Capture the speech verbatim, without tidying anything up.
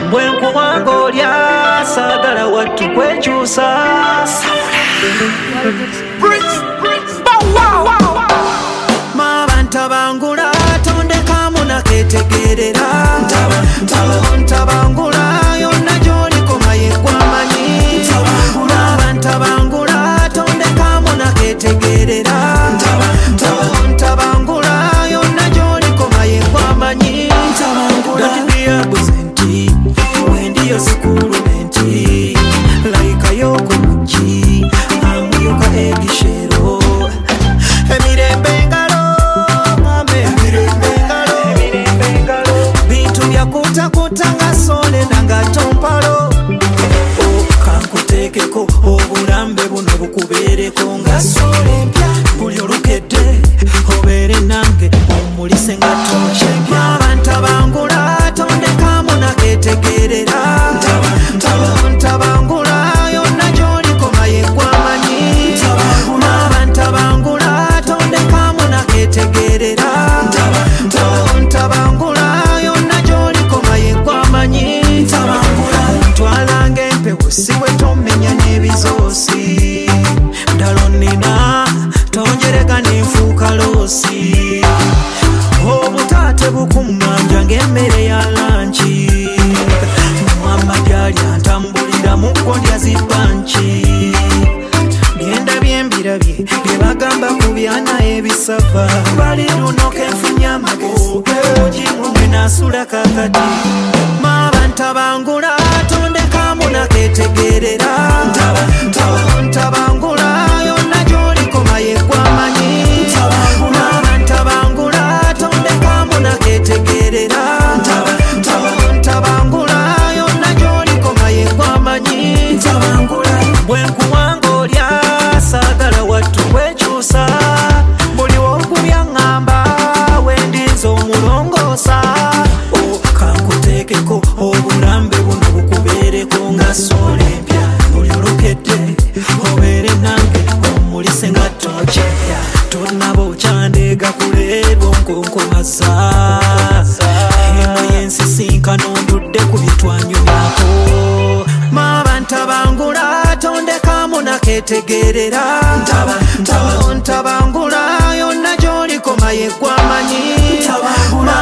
bwe nkubanga olya saagala wattu kwekyusa. Mabantabangula tondekamu naketegerera ntabangula yonna gy'olikoma yeggwamanyi. Mabantabangula tondekamu naketegerera ntabangula yonna gy'olikoma yeggwamanyi. Don't be absent when you're schoolment like a yoko muchi amuyoka egishero emirembe ngalo mame emirembe ngalo emirembe ngalo bintu byakutakuta nga sole nanga tompalo kankuteekeko obulambe buno bukubeereko nga sole mpya buli olukedde obeere nange omulise nga tokyempya. Bantabangula tondekamu naketegerera ntabangula yonna gy'olikoma yeggwamanyi. Bantabangula tondekamu naketegerera ntabangula yonna gy'olikoma yeggwamanyi. Ntwalanga empewo siwe tomenya n'ebizoosi ddala onnina tonjereka n'enfuuka loosi. Obutaate bukuŋŋanja ng'emmere ya lanki mama gy'alya ntambulira mu kkodya zipanki. Genda byembirabye bye bagamba ku byana ebisava bali luno kenfunye amagezi omugimu mwe naasula kakati. Mabantabangula tondekamu naketegerera ntabangula yonna gy'olikoma yeggwamanyi. Mabantabangula tondekamu naketegerera ntabangula yonna gy'olikoma yeggwamanyi. Bwe nkubanga olya saagala wattu kwekyusa buli w'okubya ŋŋamba wendinza omulongoosa. Kankuteekeko obulambe buno bukubeereko nga sole mpya buli olukedde obeere nange omulise nga tokyepya. Tonnaba okyandeega kuleeba onkonkomaza eno y'ensisinkano ntudde ku bitwanyumako. Mabantabangula tondekamu naketegerera ntabangula yonna gy'olikoma yeggwamanyi.